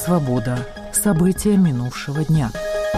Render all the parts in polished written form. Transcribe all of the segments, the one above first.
Свобода. События минувшего дня.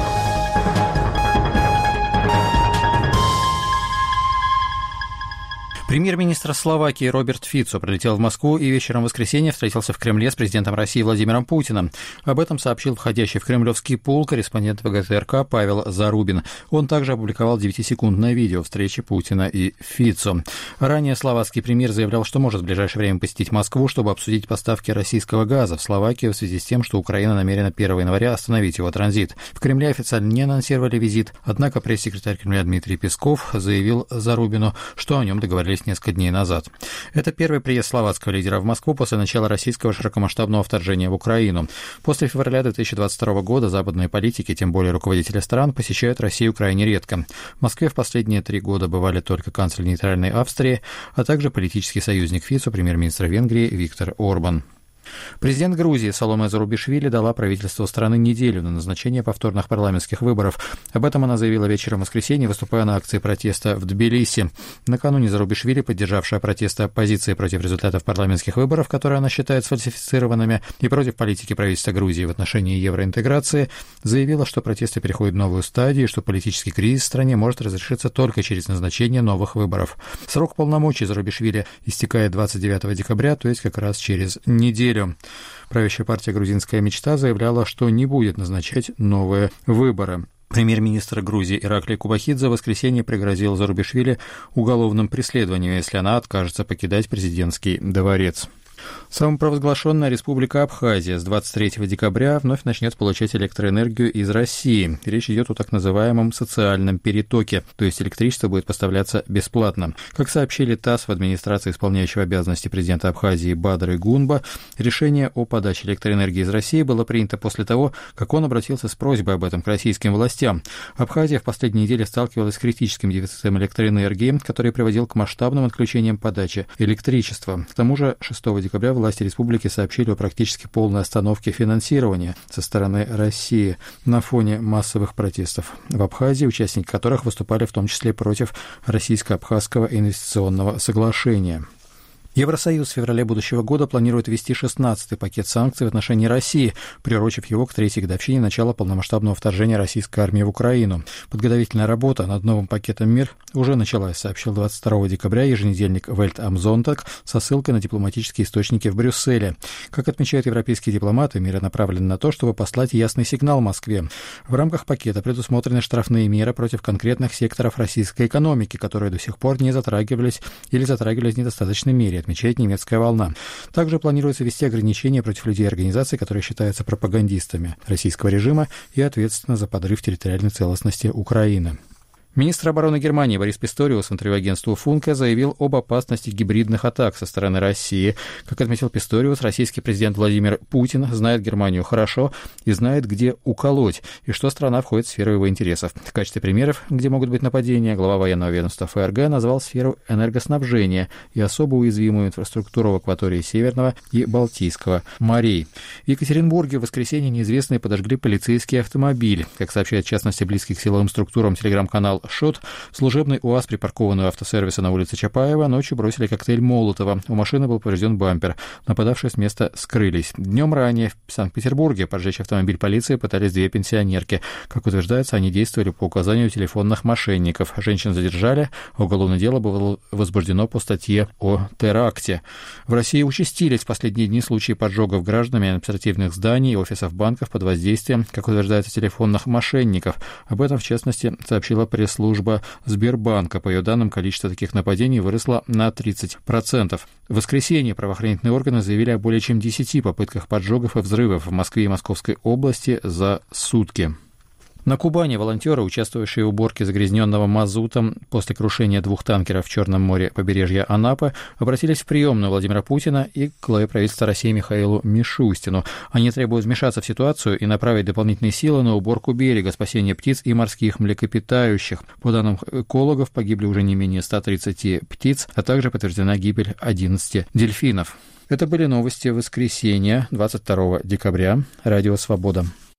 Премьер-министр Словакии Роберт Фицо прилетел в Москву и вечером воскресенья встретился в Кремле с президентом России Владимиром Путиным. Об этом сообщил входящий в кремлевский пул корреспондент ВГТРК Павел Зарубин. Он также опубликовал 9-секундное видео встречи Путина и Фицо. Ранее словацкий премьер заявлял, что может в ближайшее время посетить Москву, чтобы обсудить поставки российского газа в Словакию в связи с тем, что Украина намерена 1 января остановить его транзит. В Кремле официально не анонсировали визит, однако пресс-секретарь Кремля Дмитрий Песков заявил Зарубину, что о нем договорились несколько дней назад. Это первый приезд словацкого лидера в Москву после начала российского широкомасштабного вторжения в Украину. После февраля 2022 года западные политики, тем более руководители стран, посещают Россию крайне редко. В Москве в последние 3 года бывали только канцлер нейтральной Австрии, а также политический союзник Фицо, премьер-министр Венгрии Виктор Орбан. Президент Грузии Саломе Зурабишвили дала правительству страны неделю на назначение повторных парламентских выборов. Об этом она заявила вечером в воскресенье, выступая на акции протеста в Тбилиси. Накануне Зурабишвили, поддержавшая протесты оппозиции против результатов парламентских выборов, которые она считает сфальсифицированными, и против политики правительства Грузии в отношении евроинтеграции, заявила, что протесты переходят в новую стадию и что политический кризис в стране может разрешиться только через назначение новых выборов. Срок полномочий Зурабишвили истекает 29 декабря, то есть как раз через неделю. Правящая партия «Грузинская мечта» заявляла, что не будет назначать новые выборы. Премьер-министр Грузии Ираклий Кубахидзе в воскресенье пригрозил Зурабишвили уголовным преследованием, если она откажется покидать президентский дворец. Самопровозглашенная республика Абхазия с 23 декабря вновь начнет получать электроэнергию из России. Речь идет о так называемом социальном перетоке, то есть электричество будет поставляться бесплатно. Как сообщили ТАСС в администрации исполняющего обязанности президента Абхазии Бадры Гунба, решение о подаче электроэнергии из России было принято после того, как он обратился с просьбой об этом к российским властям. Абхазия в последние недели сталкивалась с критическим дефицитом электроэнергии, который приводил к масштабным отключениям подачи электричества. К тому же 6 декабря власти республики сообщили о практически полной остановке финансирования со стороны России на фоне массовых протестов в Абхазии, участники которых выступали в том числе против российско-абхазского инвестиционного соглашения. Евросоюз в феврале будущего года планирует ввести 16-й пакет санкций в отношении России, приурочив его к 3-й годовщине начала полномасштабного вторжения российской армии в Украину. Подготовительная работа над новым пакетом мер уже началась, сообщил 22 декабря еженедельник Welt am Sonntag со ссылкой на дипломатические источники в Брюсселе. Как отмечают европейские дипломаты, меры направлены на то, чтобы послать ясный сигнал Москве. В рамках пакета предусмотрены штрафные меры против конкретных секторов российской экономики, которые до сих пор не затрагивались или затрагивались в недостаточной мере, отмечает немецкая волна. Также планируется ввести ограничения против людей и организаций, которые считаются пропагандистами российского режима и ответственны за подрыв территориальной целостности Украины. Министр обороны Германии Борис Писториус в интервью агентству Funke заявил об опасности гибридных атак со стороны России. Как отметил Писториус, российский президент Владимир Путин знает Германию хорошо и знает, где уколоть, и что страна входит в сферу его интересов. В качестве примеров, где могут быть нападения, глава военного ведомства ФРГ назвал сферу энергоснабжения и особо уязвимую инфраструктуру в акватории Северного и Балтийского морей. В Екатеринбурге в воскресенье неизвестные подожгли полицейский автомобиль. Как сообщает в частности близкий к силовым структурам телеграм-канал «Шот», служебный УАЗ, припаркованный у автосервиса на улице Чапаева, ночью бросили коктейль Молотова. У машины был поврежден бампер. Нападавшие с места скрылись. Днем ранее в Санкт-Петербурге поджечь автомобиль полиции пытались 2 пенсионерки. Как утверждается, они действовали по указанию телефонных мошенников. Женщин задержали, а уголовное дело было возбуждено по статье о теракте. В России участились в последние дни случаи поджогов гражданами административных зданий и офисов банков под воздействием, как утверждается, телефонных мошенников. Об этом, в частности, сообщила пресс-служба Сбербанка. По ее данным, количество таких нападений выросло на 30%. В воскресенье правоохранительные органы заявили о более чем 10 попытках поджогов и взрывов в Москве и Московской области за сутки. На Кубани волонтеры, участвовавшие в уборке загрязненного мазутом после крушения 2 танкеров в Черном море побережья Анапы, обратились в приемную Владимира Путина и к главе правительства России Михаилу Мишустину. Они требуют вмешаться в ситуацию и направить дополнительные силы на уборку берега, спасение птиц и морских млекопитающих. По данным экологов, погибли уже не менее 130 птиц, а также подтверждена гибель 11 дельфинов. Это были новости воскресенья, 22 декабря. Радио «Свобода».